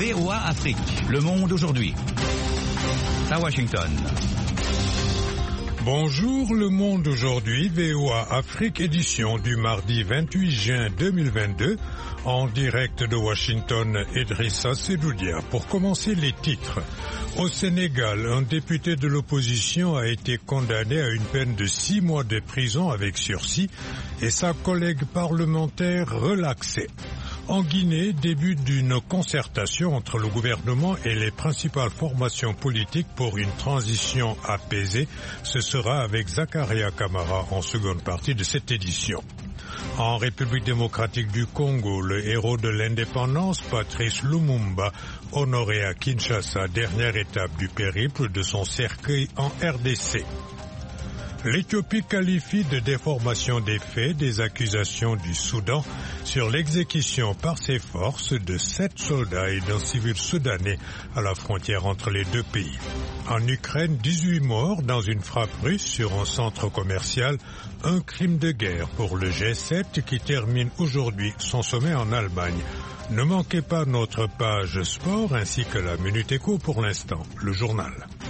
VOA Afrique, le monde aujourd'hui. À Washington. Bonjour, le monde aujourd'hui, VOA Afrique, édition du mardi 28 juin 2022, en direct de Washington, Idrissa Sedoudia. Pour commencer, les titres. Au Sénégal, un député de l'opposition a été condamné à une peine de 6 mois de prison avec sursis et sa collègue parlementaire relaxée. En Guinée, début d'une concertation entre le gouvernement et les principales formations politiques pour une transition apaisée. Ce sera avec Zakaria Kamara en seconde partie de cette édition. En République démocratique du Congo, le héros de l'indépendance, Patrice Lumumba, honoré à Kinshasa, dernière étape du périple de son cercueil en RDC. L'Éthiopie qualifie de déformation des faits des accusations du Soudan sur l'exécution par ses forces de 7 soldats et d'un civil soudanais à la frontière entre les deux pays. En Ukraine, 18 morts dans une frappe russe sur un centre commercial, un crime de guerre pour le G7 qui termine aujourd'hui son sommet en Allemagne. Ne manquez pas notre page sport ainsi que la Minute Éco pour l'instant, le journal.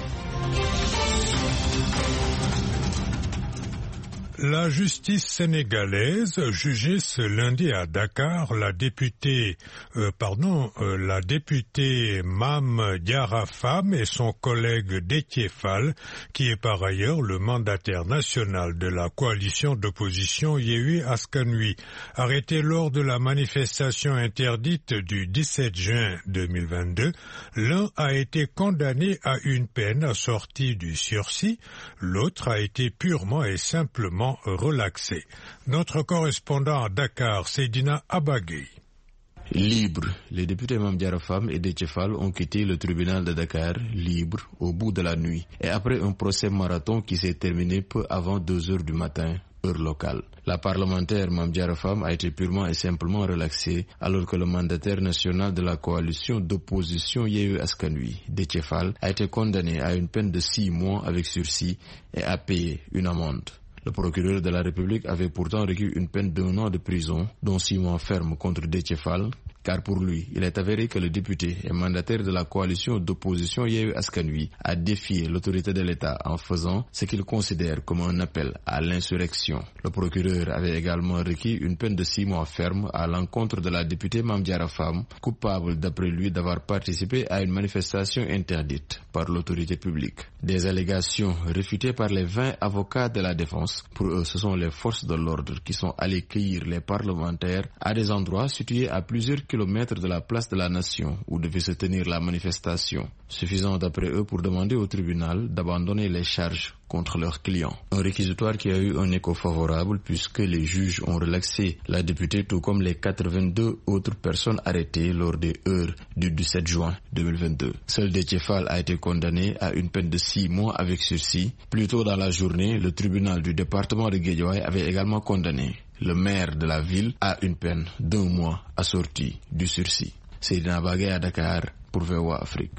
La justice sénégalaise jugée ce lundi à Dakar la députée Mame Diarra Fam et son collègue Déthié Fall, qui est par ailleurs le mandataire national de la coalition d'opposition Yewwi Askan Wi, arrêté lors de la manifestation interdite du 17 juin 2022. L'un a été condamné à une peine assortie du sursis, l'autre a été purement et simplement relaxé. Notre correspondant à Dakar, Seydina Abagui. Libres, les députés Mame Diarra Fam et Déthié Fall ont quitté le tribunal de Dakar, libres, au bout de la nuit, et après un procès marathon qui s'est terminé peu avant 2 heures du matin, heure locale. La parlementaire Mame Diarra Fam a été purement et simplement relaxée, alors que le mandataire national de la coalition d'opposition Yewwi Askan Wi, Déthié Fall, a été condamné à une peine de 6 mois avec sursis et a payé une amende. Le procureur de la République avait pourtant requis une peine d'1 an de prison, dont 6 mois fermes contre Déthié Fall, car pour lui, il est avéré que le député et mandataire de la coalition d'opposition Yewwi Askan Wi a défié l'autorité de l'État en faisant ce qu'il considère comme un appel à l'insurrection. Le procureur avait également requis une peine de 6 mois ferme à l'encontre de la députée Mame Diarra Fam, coupable d'après lui d'avoir participé à une manifestation interdite par l'autorité publique. Des allégations réfutées par les 20 avocats de la défense. Pour eux, ce sont les forces de l'ordre qui sont allées cueillir les parlementaires à des endroits situés à plusieurs kilomètres de la place de la Nation où devait se tenir la manifestation, suffisant d'après eux pour demander au tribunal d'abandonner les charges contre leurs clients. Un réquisitoire qui a eu un écho favorable puisque les juges ont relaxé la députée tout comme les 82 autres personnes arrêtées lors des heures du 17 juin 2022. Seul Déthié Fall a été condamné à une peine de 6 mois avec sursis. Plus tôt dans la journée, le tribunal du département de Guédiawaye avait également condamné le maire de la ville à une peine d'1 mois assortie du sursis. Seydina Bagay à Dakar pour VOA Afrique.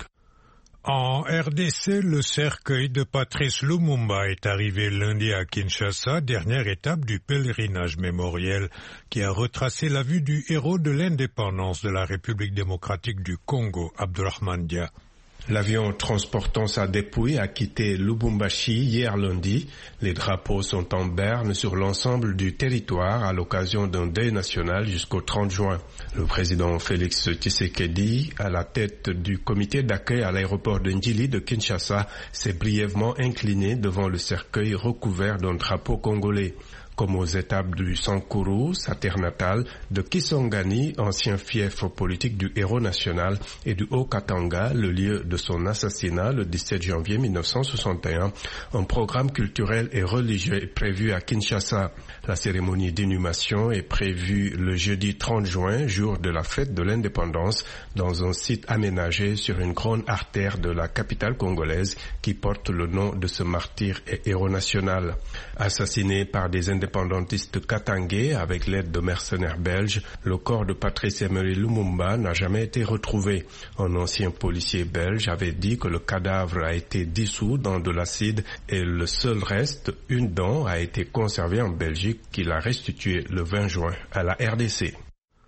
En RDC, le cercueil de Patrice Lumumba est arrivé lundi à Kinshasa, dernière étape du pèlerinage mémoriel qui a retracé la vue du héros de l'indépendance de la République démocratique du Congo, Abdourahmane Dia. L'avion transportant sa dépouille a quitté Lubumbashi hier lundi. Les drapeaux sont en berne sur l'ensemble du territoire à l'occasion d'un deuil national jusqu'au 30 juin. Le président Félix Tshisekedi, à la tête du comité d'accueil à l'aéroport de Ndjili de Kinshasa, s'est brièvement incliné devant le cercueil recouvert d'un drapeau congolais. Comme aux étapes du Sankuru, sa terre natale, de Kisangani, ancien fief politique du héros national, et du Haut-Katanga, le lieu de son assassinat le 17 janvier 1961, un programme culturel et religieux est prévu à Kinshasa. La cérémonie d'inhumation est prévue le jeudi 30 juin, jour de la fête de l'indépendance, dans un site aménagé sur une grande artère de la capitale congolaise qui porte le nom de ce martyr et héros national. Assassiné par des indépendantistes katangais avec l'aide de mercenaires belges, le corps de Patrice Emery Lumumba n'a jamais été retrouvé. Un ancien policier belge avait dit que le cadavre a été dissous dans de l'acide et le seul reste, une dent, a été conservée en Belgique qu'il a restituée le 20 juin à la RDC.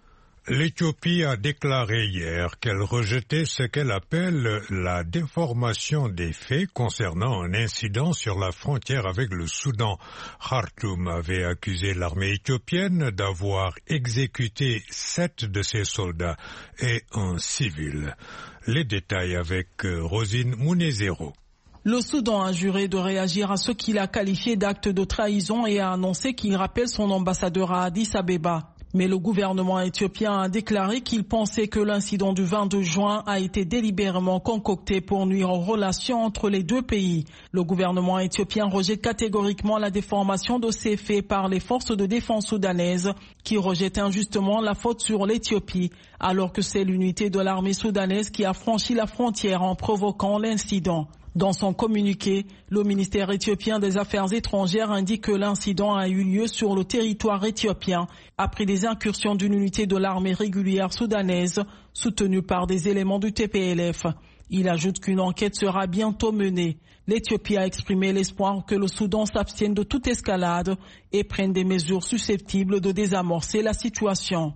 L'Éthiopie a déclaré hier qu'elle rejetait ce qu'elle appelle la déformation des faits concernant un incident sur la frontière avec le Soudan. Khartoum avait accusé l'armée éthiopienne d'avoir exécuté 7 de ses soldats et un civil. Les détails avec Rosine Mounezero. Le Soudan a juré de réagir à ce qu'il a qualifié d'acte de trahison et a annoncé qu'il rappelle son ambassadeur à Addis Abeba. Mais le gouvernement éthiopien a déclaré qu'il pensait que l'incident du 22 juin a été délibérément concocté pour nuire aux relations entre les deux pays. Le gouvernement éthiopien rejette catégoriquement la déformation de ces faits par les forces de défense soudanaises qui rejettent injustement la faute sur l'Éthiopie, alors que c'est l'unité de l'armée soudanaise qui a franchi la frontière en provoquant l'incident. Dans son communiqué, le ministère éthiopien des Affaires étrangères indique que l'incident a eu lieu sur le territoire éthiopien après des incursions d'une unité de l'armée régulière soudanaise soutenue par des éléments du TPLF. Il ajoute qu'une enquête sera bientôt menée. L'Éthiopie a exprimé l'espoir que le Soudan s'abstienne de toute escalade et prenne des mesures susceptibles de désamorcer la situation.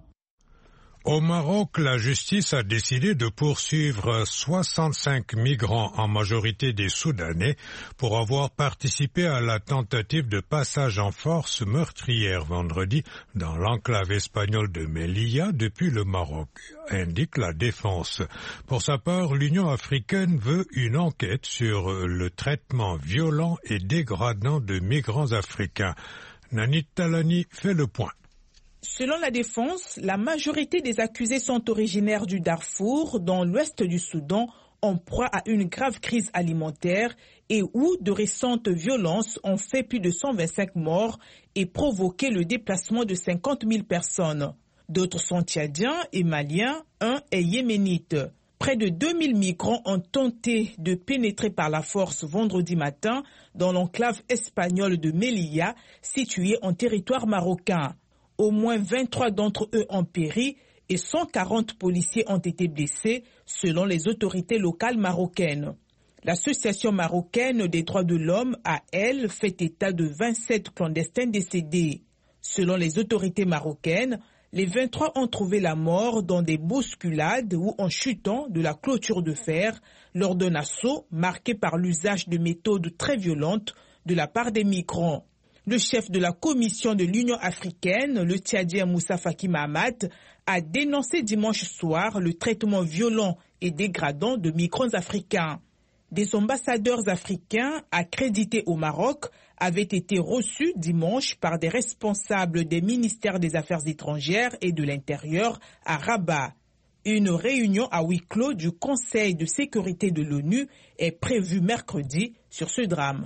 Au Maroc, la justice a décidé de poursuivre 65 migrants, en majorité des Soudanais, pour avoir participé à la tentative de passage en force meurtrière vendredi dans l'enclave espagnole de Melilla depuis le Maroc, indique la défense. Pour sa part, l'Union africaine veut une enquête sur le traitement violent et dégradant de migrants africains. Nanit Talani fait le point. Selon la défense, la majorité des accusés sont originaires du Darfour, dans l'ouest du Soudan, en proie à une grave crise alimentaire et où de récentes violences ont fait plus de 125 morts et provoqué le déplacement de 50 000 personnes. D'autres sont tchadiens et maliens, un est yéménite. Près de 2000 migrants ont tenté de pénétrer par la force vendredi matin dans l'enclave espagnole de Melilla, située en territoire marocain. Au moins 23 d'entre eux ont péri et 140 policiers ont été blessés, selon les autorités locales marocaines. L'Association marocaine des droits de l'homme, a, elle, fait état de 27 clandestins décédés. Selon les autorités marocaines, les 23 ont trouvé la mort dans des bousculades ou en chutant de la clôture de fer lors d'un assaut marqué par l'usage de méthodes très violentes de la part des migrants. Le chef de la commission de l'Union africaine, le Tchadien Moussa Faki Mahamat, a dénoncé dimanche soir le traitement violent et dégradant de migrants africains. Des ambassadeurs africains accrédités au Maroc avaient été reçus dimanche par des responsables des ministères des Affaires étrangères et de l'Intérieur à Rabat. Une réunion à huis clos du Conseil de sécurité de l'ONU est prévue mercredi sur ce drame.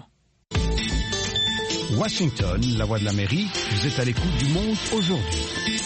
Washington, la voix de l'Amérique, vous êtes à l'écoute du Monde aujourd'hui.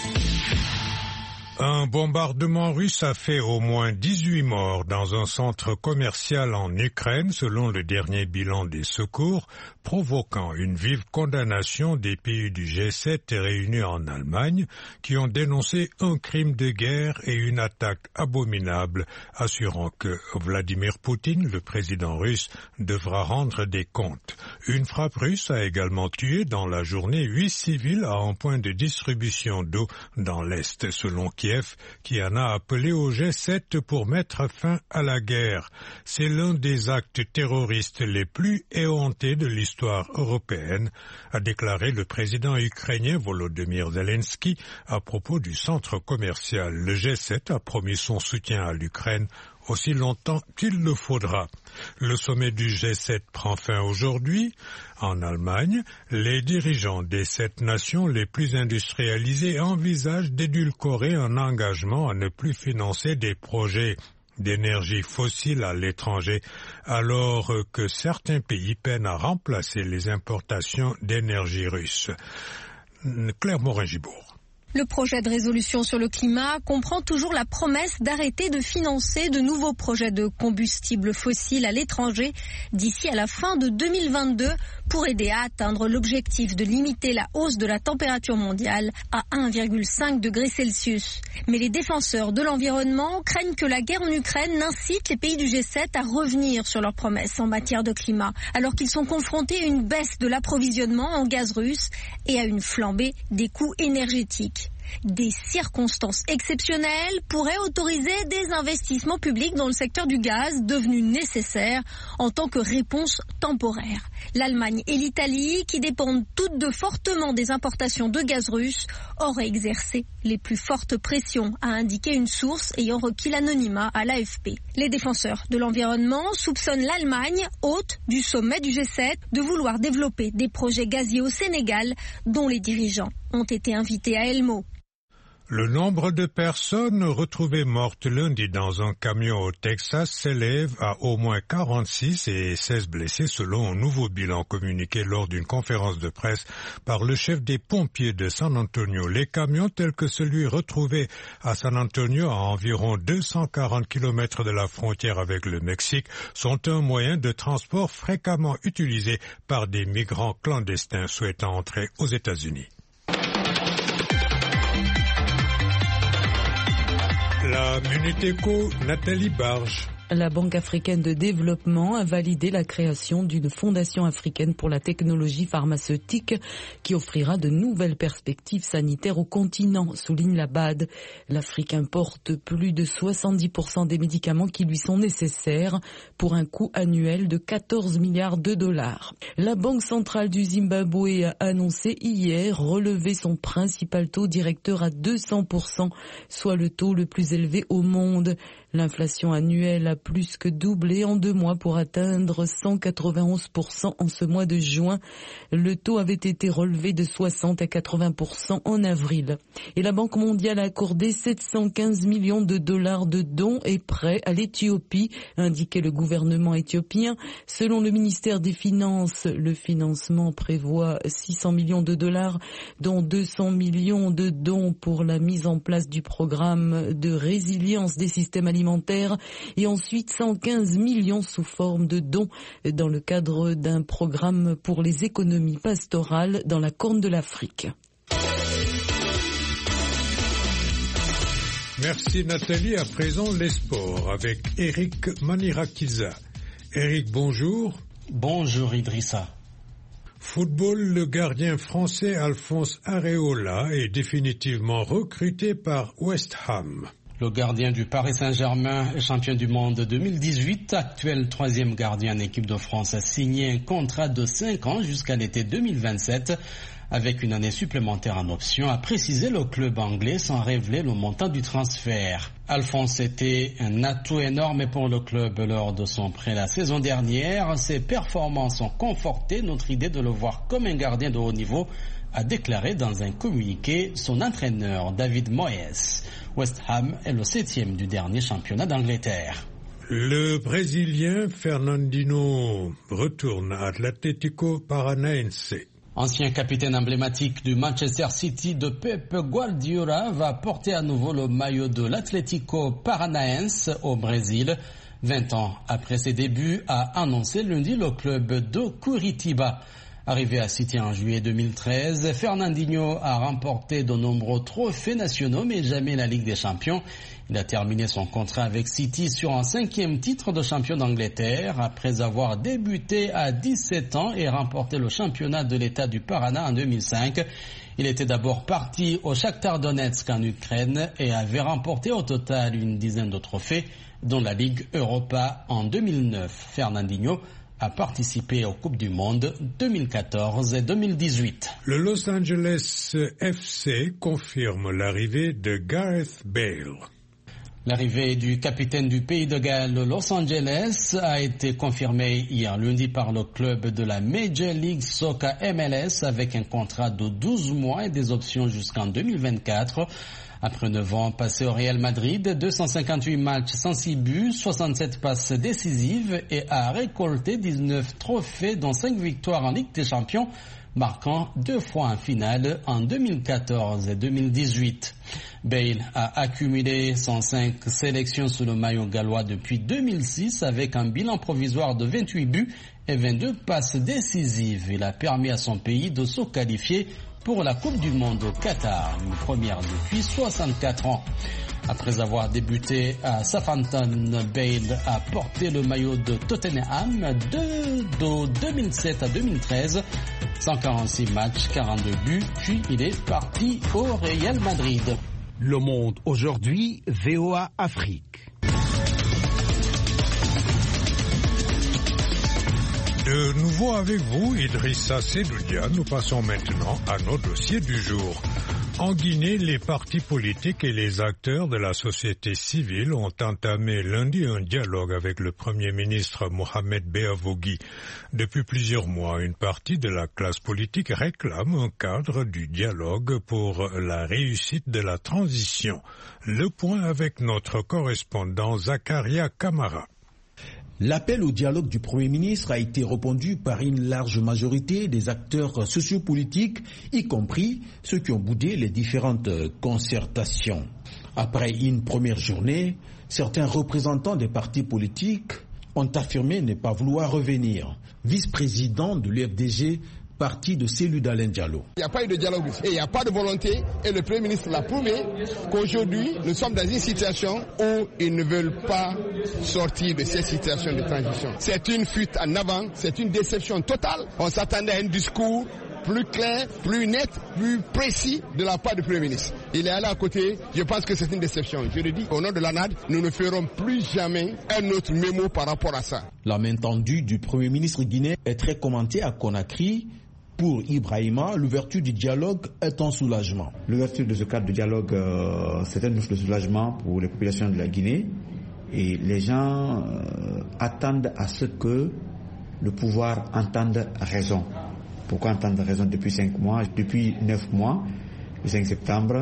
Un bombardement russe a fait au moins 18 morts dans un centre commercial en Ukraine, selon le dernier bilan des secours, provoquant une vive condamnation des pays du G7 réunis en Allemagne, qui ont dénoncé un crime de guerre et une attaque abominable, assurant que Vladimir Poutine, le président russe, devra rendre des comptes. Une frappe russe a également tué dans la journée 8 civils à un point de distribution d'eau dans l'Est, selon Kiev, qui en a appelé au G7 pour mettre fin à la guerre. C'est l'un des actes terroristes les plus éhontés de l'histoire européenne, a déclaré le président ukrainien Volodymyr Zelensky à propos du centre commercial. Le G7 a promis son soutien à l'Ukraine aussi longtemps qu'il le faudra. Le sommet du G7 prend fin aujourd'hui. En Allemagne, les dirigeants des 7 nations les plus industrialisées envisagent d'édulcorer un engagement à ne plus financer des projets d'énergie fossile à l'étranger, alors que certains pays peinent à remplacer les importations d'énergie russe. Claire Morin-Gibourg. Le projet de résolution sur le climat comprend toujours la promesse d'arrêter de financer de nouveaux projets de combustibles fossiles à l'étranger d'ici à la fin de 2022 pour aider à atteindre l'objectif de limiter la hausse de la température mondiale à 1,5 degré Celsius. Mais les défenseurs de l'environnement craignent que la guerre en Ukraine n'incite les pays du G7 à revenir sur leurs promesses en matière de climat, alors qu'ils sont confrontés à une baisse de l'approvisionnement en gaz russe et à une flambée des coûts énergétiques. Des circonstances exceptionnelles pourraient autoriser des investissements publics dans le secteur du gaz, devenu nécessaire en tant que réponse temporaire. L'Allemagne et l'Italie, qui dépendent toutes deux fortement des importations de gaz russe, auraient exercé les plus fortes pressions, a indiqué une source ayant requis l'anonymat à l'AFP. Les défenseurs de l'environnement soupçonnent l'Allemagne, hôte du sommet du G7, de vouloir développer des projets gaziers au Sénégal, dont les dirigeants ont été invités à Elmo. Le nombre de personnes retrouvées mortes lundi dans un camion au Texas s'élève à au moins 46 et 16 blessés selon un nouveau bilan communiqué lors d'une conférence de presse par le chef des pompiers de San Antonio. Les camions tels que celui retrouvé à San Antonio à environ 240 km de la frontière avec le Mexique sont un moyen de transport fréquemment utilisé par des migrants clandestins souhaitant entrer aux États-Unis. La Minute Éco, Nathalie Barge. La Banque africaine de développement a validé la création d'une fondation africaine pour la technologie pharmaceutique qui offrira de nouvelles perspectives sanitaires au continent, souligne la BAD. L'Afrique importe plus de 70% des médicaments qui lui sont nécessaires pour un coût annuel de 14 milliards de dollars. La Banque centrale du Zimbabwe a annoncé hier relever son principal taux directeur à 200%, soit le taux le plus élevé au monde. L'inflation annuelle a plus que doublé en 2 mois pour atteindre 191% en ce mois de juin. Le taux avait été relevé de 60 à 80% en avril. Et la Banque mondiale a accordé 715 millions de dollars de dons et prêts à l'Éthiopie, indiquait le gouvernement éthiopien. Selon le ministère des Finances, le financement prévoit 600 millions de dollars, dont 200 millions de dons pour la mise en place du programme de résilience des systèmes alimentaires et ensuite 115 millions sous forme de dons dans le cadre d'un programme pour les économies pastorales dans la Corne de l'Afrique. Merci Nathalie. À présent, les sports avec Eric Manirakiza. Eric, bonjour. Bonjour Idrissa. Football, le gardien français Alphonse Areola est définitivement recruté par West Ham. Le gardien du Paris Saint-Germain, champion du monde 2018, actuel 3e gardien en équipe de France, a signé un contrat de 5 ans jusqu'à l'été 2027 avec une année supplémentaire en option, a précisé le club anglais sans révéler le montant du transfert. Alphonse était un atout énorme pour le club lors de son prêt la saison dernière. Ses performances ont conforté notre idée de le voir comme un gardien de haut niveau, a déclaré dans un communiqué son entraîneur David Moyes. West Ham est le 7e du dernier championnat d'Angleterre. Le Brésilien Fernandinho retourne à l'Atlético Paranaense. Ancien capitaine emblématique du Manchester City de Pep Guardiola va porter à nouveau le maillot de l'Atlético Paranaense au Brésil. 20 ans après ses débuts, a annoncé lundi le club de Curitiba. Arrivé à City en juillet 2013, Fernandinho a remporté de nombreux trophées nationaux, mais jamais la Ligue des Champions. Il a terminé son contrat avec City sur un 5e titre de champion d'Angleterre, après avoir débuté à 17 ans et remporté le championnat de l'État du Paraná en 2005. Il était d'abord parti au Shakhtar Donetsk en Ukraine et avait remporté au total une dizaine de trophées, dont la Ligue Europa en 2009. Fernandinho a participé aux Coupes du Monde 2014 et 2018. Le Los Angeles FC confirme l'arrivée de Gareth Bale. L'arrivée du capitaine du pays de Galles, Los Angeles, a été confirmée hier lundi par le club de la Major League Soccer MLS avec un contrat de 12 mois et des options jusqu'en 2024. Après 9 ans passés au Real Madrid, 258 matchs, 106 buts, 67 passes décisives et a récolté 19 trophées dont 5 victoires en Ligue des Champions, marquant 2 fois en finale en 2014 et 2018. Bale a accumulé 105 sélections sous le maillot gallois depuis 2006 avec un bilan provisoire de 28 buts et 22 passes décisives. Il a permis à son pays de se qualifier pour la Coupe du Monde au Qatar, une première depuis 64 ans. Après avoir débuté à Southampton, Bale a porté le maillot de Tottenham de 2007 à 2013. 146 matchs, 42 buts, puis il est parti au Real Madrid. Le Monde aujourd'hui, VOA Afrique. De nouveau avec vous, Idrissa Sedoudia, nous passons maintenant à nos dossiers du jour. En Guinée, les partis politiques et les acteurs de la société civile ont entamé lundi un dialogue avec le Premier ministre Mohamed Beavogui. Depuis plusieurs mois, une partie de la classe politique réclame un cadre du dialogue pour la réussite de la transition. Le point avec notre correspondant Zakaria Kamara. L'appel au dialogue du Premier ministre a été répondu par une large majorité des acteurs sociopolitiques, y compris ceux qui ont boudé les différentes concertations. Après une première journée, certains représentants des partis politiques ont affirmé ne pas vouloir revenir. Vice-président de l'UFDG, parti de Cellou Dalein Diallo. Il n'y a pas eu de dialogue et il n'y a pas de volonté et le Premier ministre l'a prouvé qu'aujourd'hui nous sommes dans une situation où ils ne veulent pas sortir de cette situation de transition. C'est une fuite en avant, c'est une déception totale. On s'attendait à un discours plus clair, plus net, plus précis de la part du Premier ministre. Il est allé à côté, je pense que c'est une déception. Je le dis, au nom de l'ANAD, nous ne ferons plus jamais un autre mémo par rapport à ça. La main tendue du Premier ministre guinéen est très commentée à Conakry. Pour Ibrahima, l'ouverture du dialogue est un soulagement. L'ouverture de ce cadre de dialogue, c'est un de soulagement pour les populations de la Guinée. Et les gens attendent à ce que le pouvoir entende raison. Pourquoi entendre raison depuis 5 mois? Depuis 9 mois, le 5 septembre,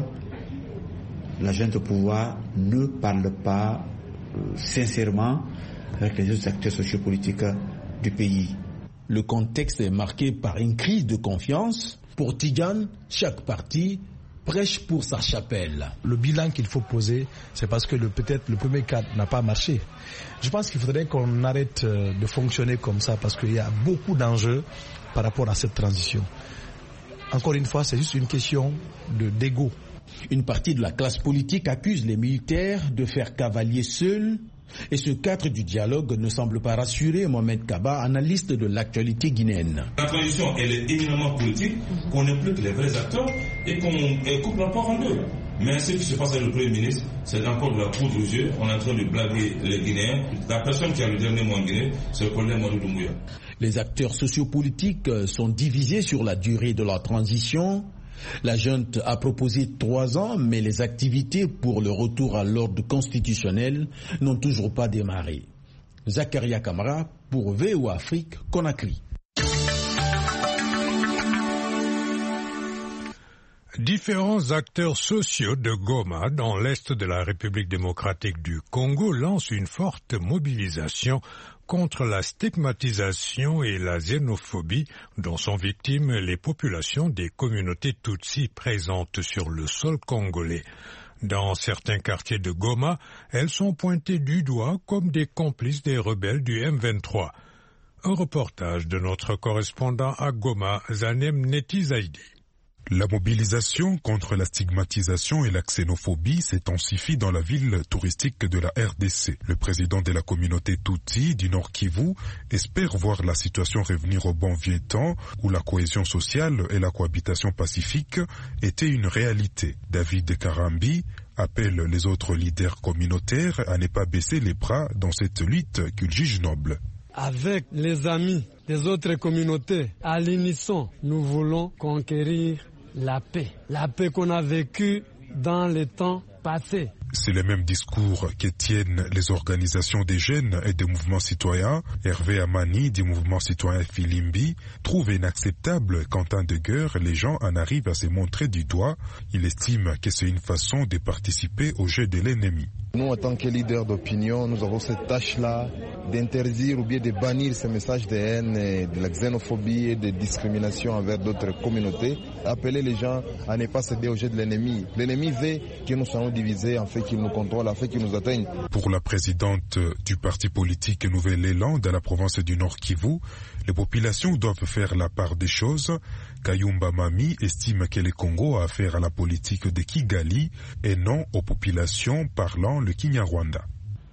la junte au pouvoir ne parle pas sincèrement avec les autres acteurs sociopolitiques du pays. Le contexte est marqué par une crise de confiance. Pour Tidjane, chaque parti prêche pour sa chapelle. Le bilan qu'il faut poser, c'est parce que peut-être le premier cadre n'a pas marché. Je pense qu'il faudrait qu'on arrête de fonctionner comme ça parce qu'il y a beaucoup d'enjeux par rapport à cette transition. Encore une fois, c'est juste une question d'ego. Une partie de la classe politique accuse les militaires de faire cavalier seuls. Et ce cadre du dialogue ne semble pas rassurer Mohamed Kaba, analyste de l'actualité guinéenne. La transition, elle est éminemment politique, qu'on implique les vrais acteurs et qu'on coupe la part en deux. Mais ce qui se passe avec le Premier ministre, c'est encore de la poudre aux yeux. On est en train de blaguer les Guinéens. La personne qui a le dernier mot en Guinée, c'est le colonel Mouadou Doumbouya. Les acteurs sociopolitiques sont divisés sur la durée de la transition. La junte a proposé 3 ans, mais les activités pour le retour à l'ordre constitutionnel n'ont toujours pas démarré. Zakaria Kamara pour VOA Afrique, Conakry. Différents acteurs sociaux de Goma, dans l'est de la République démocratique du Congo, lancent une forte mobilisation contre la stigmatisation et la xénophobie dont sont victimes les populations des communautés Tutsi présentes sur le sol congolais. Dans certains quartiers de Goma, elles sont pointées du doigt comme des complices des rebelles du M23. Un reportage de notre correspondant à Goma, Zanem Netizaidi. La mobilisation contre la stigmatisation et la xénophobie s'intensifie dans la ville touristique de la RDC. Le président de la communauté Tutsi du Nord Kivu espère voir la situation revenir au bon vieux temps où la cohésion sociale et la cohabitation pacifique étaient une réalité. David Karambi appelle les autres leaders communautaires à ne pas baisser les bras dans cette lutte qu'il juge noble. Avec les amis des autres communautés, à l'unisson, nous voulons conquérir la paix qu'on a vécue dans les temps passés. C'est le même discours que tiennent les organisations des jeunes et des mouvements citoyens. Hervé Amani du mouvement citoyen Filimbi trouve inacceptable qu'en temps de guerre, les gens en arrivent à se montrer du doigt. Il estime que c'est une façon de participer au jeu de l'ennemi. Nous, en tant que leaders d'opinion, nous avons cette tâche-là d'interdire ou bien de bannir ces messages de haine, et de la xénophobie et de discrimination envers d'autres communautés. Appeler les gens à ne pas céder au jeu de l'ennemi. L'ennemi veut que nous soyons divisés, en fait qu'il nous contrôle, en fait qu'il nous atteigne. Pour la présidente du parti politique Nouvel Élan dans la province du Nord Kivu, les populations doivent faire la part des choses. Kayumba Mami estime que le Congo a affaire à la politique de Kigali et non aux populations parlant le Kinyarwanda.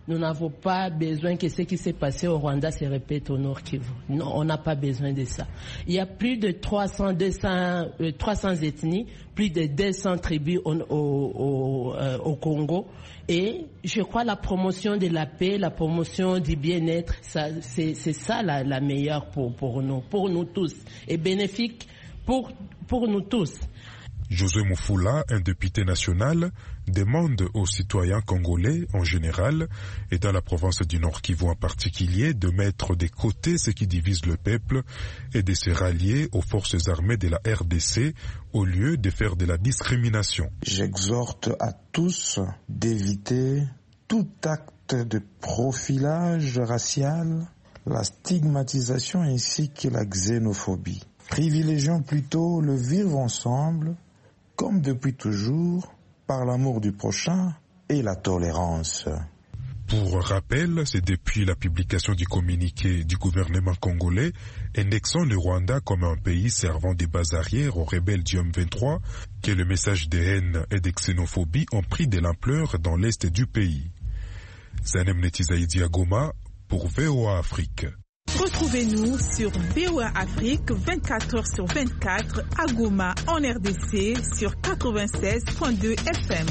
Nous n'avons pas besoin que ce qui s'est passé au Rwanda se répète au Nord Kivu. Non, on n'a pas besoin de ça. Il y a plus de 300 ethnies, plus de 200 tribus au Congo. Et je crois la promotion de la paix, la promotion du bien-être, c'est ça la meilleure pour nous tous. Et bénéfique pour nous tous. José Moufoula, un député national, demande aux citoyens congolais en général et dans la province du Nord Kivu en particulier de mettre de côté ce qui divise le peuple et de se rallier aux forces armées de la RDC au lieu de faire de la discrimination. J'exhorte à tous d'éviter tout acte de profilage racial, la stigmatisation ainsi que la xénophobie. Privilégions plutôt le vivre ensemble, comme depuis toujours, par l'amour du prochain et la tolérance. Pour rappel, c'est depuis la publication du communiqué du gouvernement congolais indexant le Rwanda comme un pays servant des bases arrières aux rebelles du M23 que le message de haine et de xénophobie ont pris de l'ampleur dans l'est du pays. Zanem Netizaïdi à Goma pour VOA Afrique. Retrouvez-nous sur VOA Afrique 24h sur 24 à Goma en RDC sur 96.2 FM.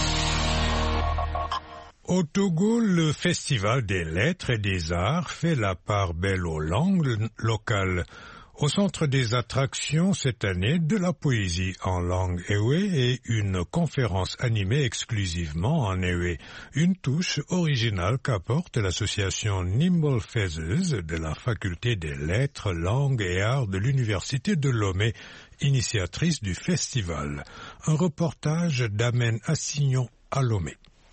Au Togo, le Festival des lettres et des arts fait la part belle aux langues locales. Au centre des attractions cette année, de la poésie en langue ewe et une conférence animée exclusivement en ewe. Une touche originale qu'apporte l'association Nimble Feathers de la faculté des lettres, langues et arts de l'université de Lomé, initiatrice du festival. Un reportage d'Amen Assignon à Lomé.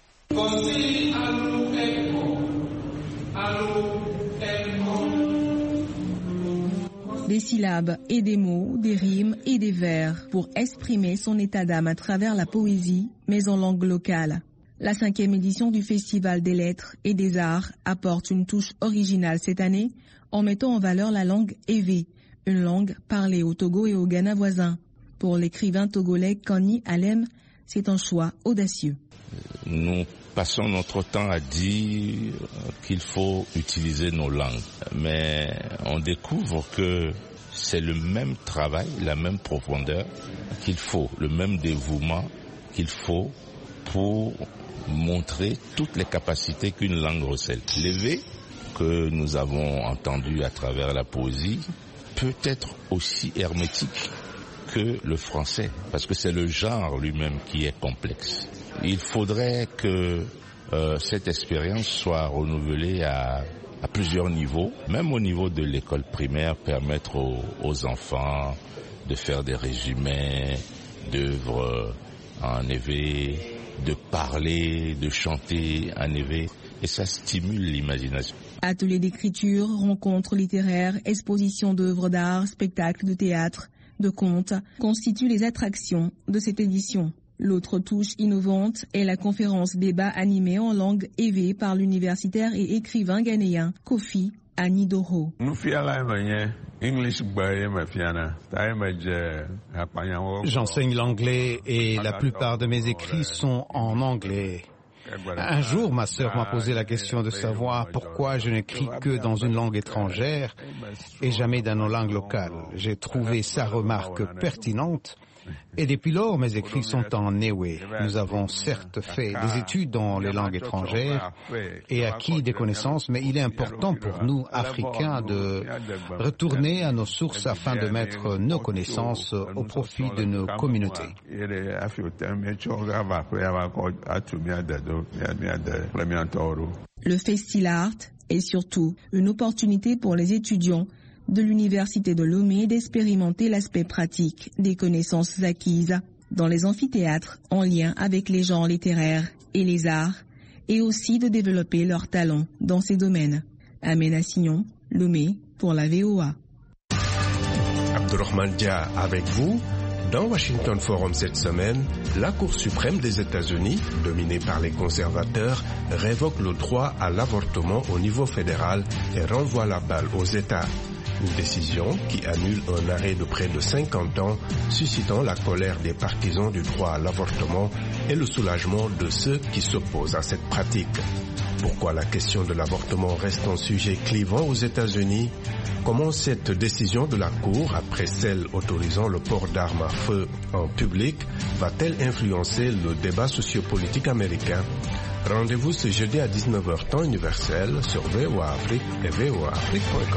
Des syllabes et des mots, des rimes et des vers pour exprimer son état d'âme à travers la poésie, mais en langue locale. La 5e édition du Festival des lettres et des arts apporte une touche originale cette année en mettant en valeur la langue ewe, une langue parlée au Togo et au Ghana voisin. Pour l'écrivain togolais Kani Alem, c'est un choix audacieux. Nous passons notre temps à dire qu'il faut utiliser nos langues, mais on découvre que c'est le même travail, la même profondeur qu'il faut, le même dévouement qu'il faut pour montrer toutes les capacités qu'une langue recèle. L'éveil que nous avons entendu à travers la poésie peut être aussi hermétique que le français, parce que c'est le genre lui-même qui est complexe. Il faudrait que cette expérience soit renouvelée à plusieurs niveaux, même au niveau de l'école primaire, permettre aux enfants de faire des résumés d'œuvres en éveil, de parler, de chanter en éveil, et ça stimule l'imagination. Ateliers d'écriture, rencontres littéraires, expositions d'œuvres d'art, spectacles de théâtre, de contes constituent les attractions de cette édition. L'autre touche innovante est la conférence débat animée en langue ewe par l'universitaire et écrivain ghanéen Kofi Anidoro. J'enseigne l'anglais et la plupart de mes écrits sont en anglais. Un jour, ma sœur m'a posé la question de savoir pourquoi je n'écris que dans une langue étrangère et jamais dans nos langues locales. J'ai trouvé sa remarque pertinente. Et depuis lors, mes écrits sont en ewe. Nous avons certes fait des études dans les langues étrangères et acquis des connaissances, mais il est important pour nous, Africains, de retourner à nos sources afin de mettre nos connaissances au profit de nos communautés. Le Festival est surtout une opportunité pour les étudiants de l'Université de Lomé d'expérimenter l'aspect pratique des connaissances acquises dans les amphithéâtres en lien avec les genres littéraires et les arts et aussi de développer leurs talents dans ces domaines. Amen Assignon, Lomé pour la VOA. Abdurrahman Dia avec vous. Dans Washington Forum cette semaine, la Cour suprême des États-Unis, dominée par les conservateurs, révoque le droit à l'avortement au niveau fédéral et renvoie la balle aux États. Une décision qui annule un arrêt de près de 50 ans, suscitant la colère des partisans du droit à l'avortement et le soulagement de ceux qui s'opposent à cette pratique. Pourquoi la question de l'avortement reste un sujet clivant aux États-Unis? Comment cette décision de la Cour, après celle autorisant le port d'armes à feu en public, va-t-elle influencer le débat sociopolitique américain? Rendez-vous ce jeudi à 19h temps universel sur VOA Afrique et voaafrique.com.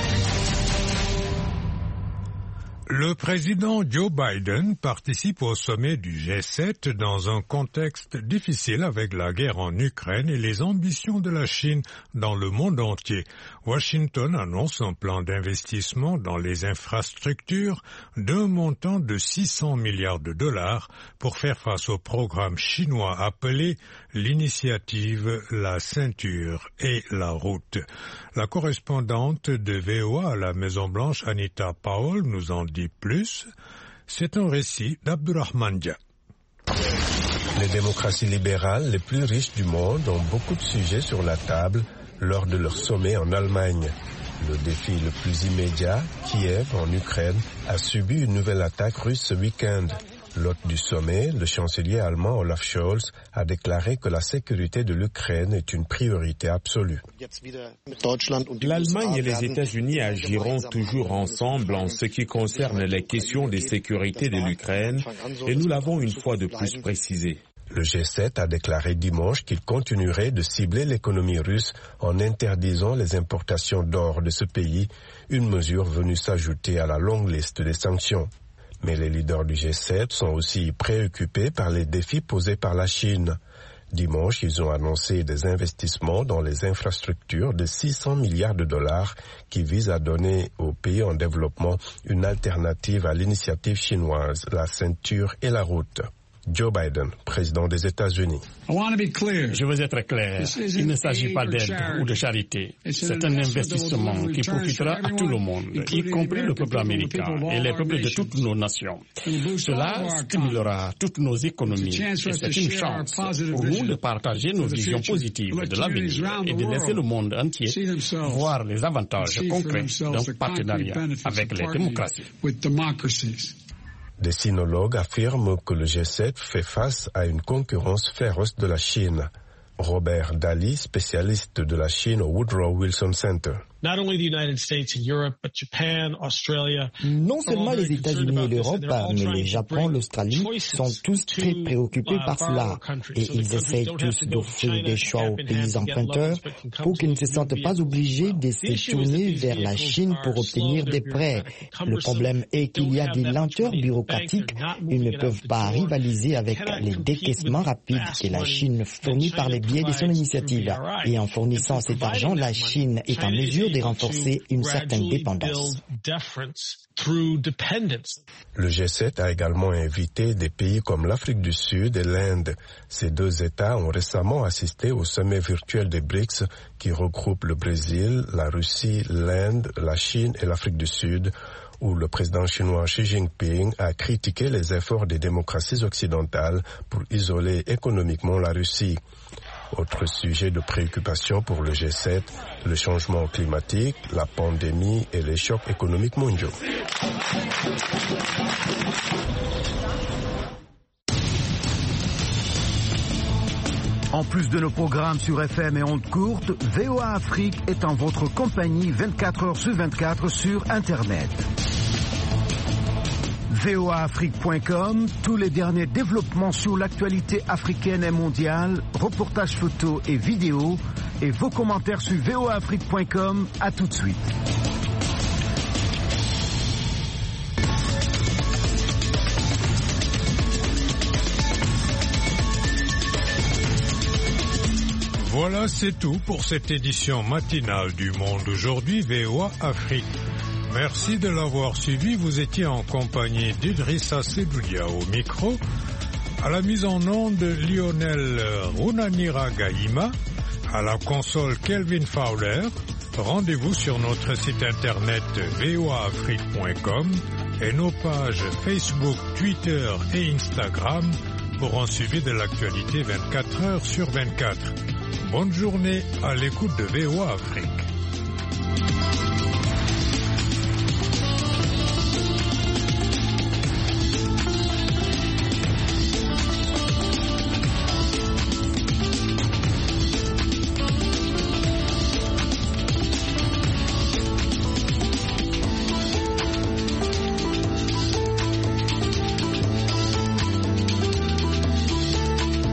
Le président Joe Biden participe au sommet du G7 dans un contexte difficile avec la guerre en Ukraine et les ambitions de la Chine dans le monde entier. Washington annonce un plan d'investissement dans les infrastructures d'un montant de 600 milliards de dollars pour faire face au programme chinois appelé l'initiative La Ceinture et la Route. La correspondante de VOA à la Maison-Blanche, Anita Powell, nous en dit plus. C'est un récit d'Abdurrahman Dia. Les démocraties libérales les plus riches du monde ont beaucoup de sujets sur la table lors de leur sommet en Allemagne. Le défi le plus immédiat, Kiev en Ukraine, a subi une nouvelle attaque russe ce week-end. L'hôte du sommet, le chancelier allemand Olaf Scholz, a déclaré que la sécurité de l'Ukraine est une priorité absolue. L'Allemagne et les États-Unis agiront toujours ensemble en ce qui concerne les questions de sécurité de l'Ukraine, et nous l'avons une fois de plus précisé. Le G7 a déclaré dimanche qu'il continuerait de cibler l'économie russe en interdisant les importations d'or de ce pays, une mesure venue s'ajouter à la longue liste des sanctions. Mais les leaders du G7 sont aussi préoccupés par les défis posés par la Chine. Dimanche, ils ont annoncé des investissements dans les infrastructures de 600 milliards de dollars qui visent à donner aux pays en développement une alternative à l'initiative chinoise, la ceinture et la route. Joe Biden, président des États-Unis. Je veux être clair. Il ne s'agit pas d'aide ou de charité. C'est un investissement qui profitera à tout le monde, y compris le peuple américain et les peuples de toutes nos nations. Cela stimulera toutes nos économies et c'est une chance pour nous de partager nos visions positives de l'avenir et de laisser le monde entier voir les avantages concrets d'un partenariat avec les démocraties. Des sinologues affirment que le G7 fait face à une concurrence féroce de la Chine. Robert Daly, spécialiste de la Chine au Woodrow Wilson Center. Non seulement les États-Unis et l'Europe, mais le Japon, l'Australie sont tous très préoccupés par cela et ils essayent tous d'offrir des choix aux pays emprunteurs pour qu'ils ne se sentent pas obligés de se tourner vers la Chine pour obtenir des prêts. Le problème est qu'il y a des lenteurs bureaucratiques. Ils ne peuvent pas rivaliser avec les décaissements rapides que la Chine fournit par les biais de son initiative. Et en fournissant cet argent, la Chine est en mesure de renforcer une certaine dépendance. Le G7 a également invité des pays comme l'Afrique du Sud et l'Inde. Ces deux États ont récemment assisté au sommet virtuel des BRICS qui regroupe le Brésil, la Russie, l'Inde, la Chine et l'Afrique du Sud, où le président chinois Xi Jinping a critiqué les efforts des démocraties occidentales pour isoler économiquement la Russie. Autre sujet de préoccupation pour le G7, le changement climatique, la pandémie et les chocs économiques mondiaux. En plus de nos programmes sur FM et ondes courtes, VOA Afrique est en votre compagnie 24 heures sur 24 sur Internet. voaafrique.com, tous les derniers développements sur l'actualité africaine et mondiale, reportages photos et vidéos, et vos commentaires sur voaafrique.com. À tout de suite. Voilà, c'est tout pour cette édition matinale du Monde aujourd'hui, VOA Afrique. Merci de l'avoir suivi. Vous étiez en compagnie d'Idrissa Sedoudia au micro, à la mise en onde Lionel Runanira Gaïma, à la console Kelvin Fowler. Rendez-vous sur notre site internet voaafrique.com et nos pages Facebook, Twitter et Instagram pour un suivi de l'actualité 24 heures sur 24. Bonne journée à l'écoute de VOA Afrique.